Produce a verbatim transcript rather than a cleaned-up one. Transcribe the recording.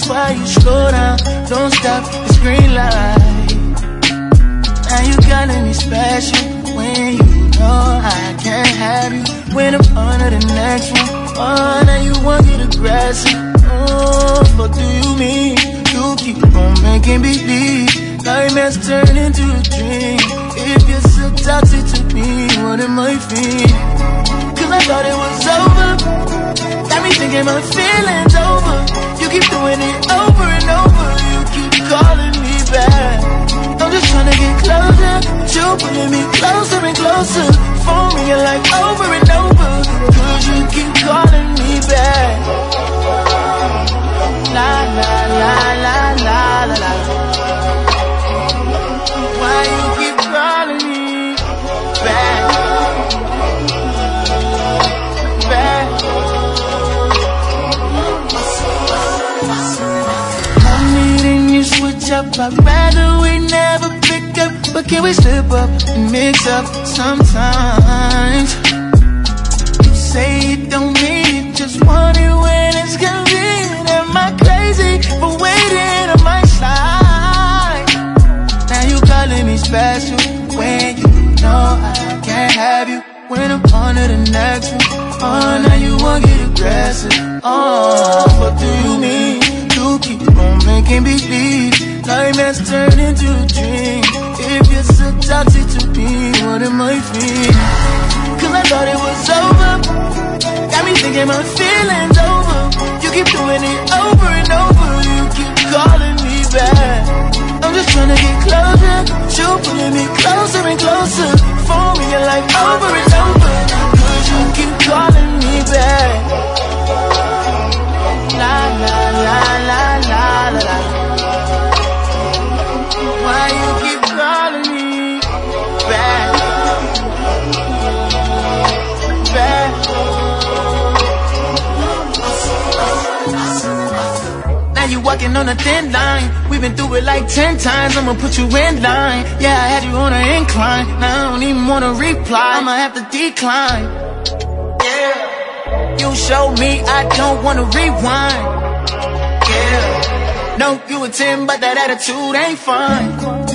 That's why you slow down, don't stop, it's green light. Now you calling me special when you know I can't have you. When I'm under the next one, oh, now you want to get aggressive. Oh, what do you mean? You keep on making believe nightmares turn into a dream. If you're so toxic to me, what am I feeling? Cause I thought it was over, got me thinking my feelings over. You keep doing it over and over, you keep calling me back. I'm just trying to get closer, but you pulling me closer and closer. Phone ringing like over and over, cause you keep calling me back. La la la la la la la. Why you keep calling me back? Back. I'm needing you switch up, I'd rather we never pick up. But can we slip up and mix up sometimes? You say you don't need it, just want it when it's convenient. Am I crazy for waiting on my side? Now you calling me special when you know I can't have you. When I'm on to the next one, oh, now you won't get aggressive. Oh, what do you mean? You keep on making believe nightmares turn into a dream. If you're so toxic to me, what am I feeling? Cause I thought it was over, got me thinking my feelings over. You keep doing it over and over, you keep calling me back. I'm just trying to get closer, but you pulling me closer and closer. Phone ringing like over and over, cause you keep calling me back. La la la la la la la. Why you keep calling me back? Back. Now you walking on a thin line. We've been through it like ten times. I'ma put you in line. Yeah, I had you on an incline. Now I don't even wanna reply, I'ma have to decline. Yeah, you showed me I don't wanna rewind. Yeah, no, you a ten, but that attitude ain't fine.